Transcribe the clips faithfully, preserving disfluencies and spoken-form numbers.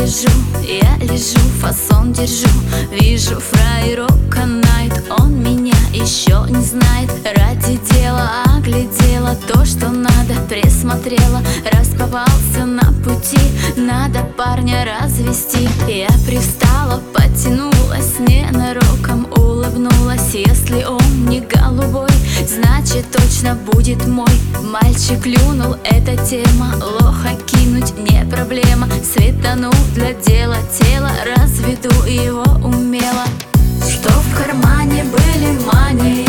лежу, я лежу, фасон держу. Вижу, фраерок канает, он меня еще не знает. Ради дела оглядела то, что надо, присмотрела. Раз попался на пути, надо парня развести. Я привстала, потянулась, ненароком улыбнулась. Если он не голубой, значит точно будет мой. Мальчик клюнул, эта тема, лоха кинуть не проблема. Светанул для дела, тело разведу его умело. Что в кармане были мани,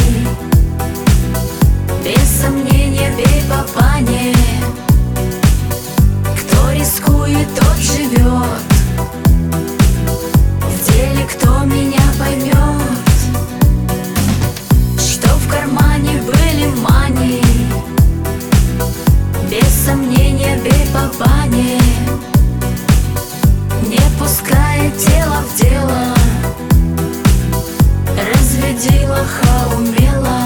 без сомнения бей по пане. Кто рискует, тот живет, в деле кто меня поймет. Что в кармане были мани, без сомнения бей по пане. Не пускай тело в дело, разведи лоха умело.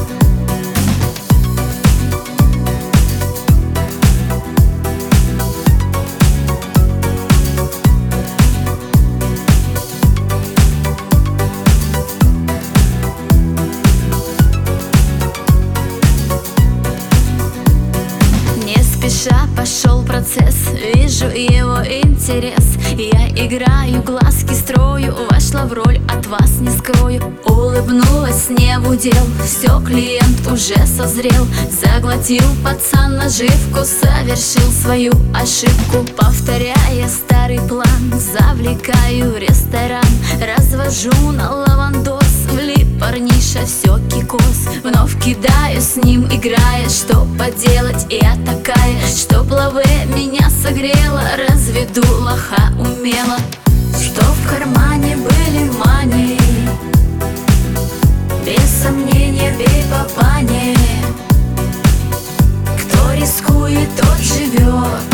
Спеша пошел процесс, вижу его интерес. Я играю, глазки строю, вошла в роль, от вас не скрою. Улыбнулась, не в удел, все, клиент уже созрел. Заглотил пацан наживку, совершил свою ошибку. Повторяя старый план, завлекаю ресторан. Развожу на лавандос, влип парниша, все кикос. Вновь кидаю с ним, играя, что поделать, я такая. Чтоб лаве меня согрела, разведу лоха умело. Что в кармане были мани, без сомнения бей по пане. Кто рискует, тот живет,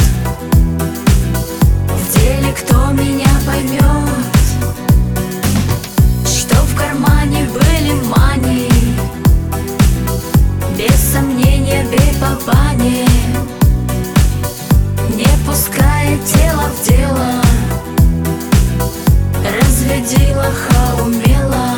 в деле кто меня поймет. Что в кармане были мани, без сомнения бей по пане. Не пускай тело в дело, разведи лоха умело.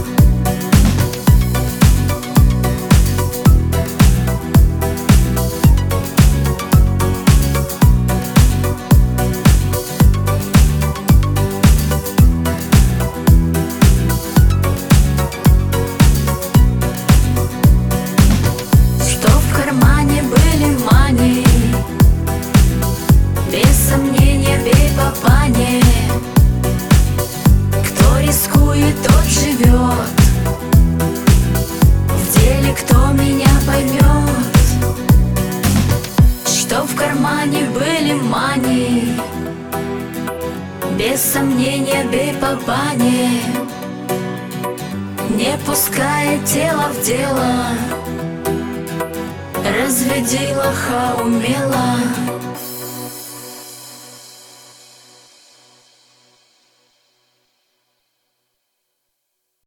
Что в кармане были мани, без сомнения бей по пане. Кто рискует, тот живет, в деле кто меня поймет. Что в кармане были мани, без сомнения бей по пане. Не пускай тело в дело, разведи лоха умело.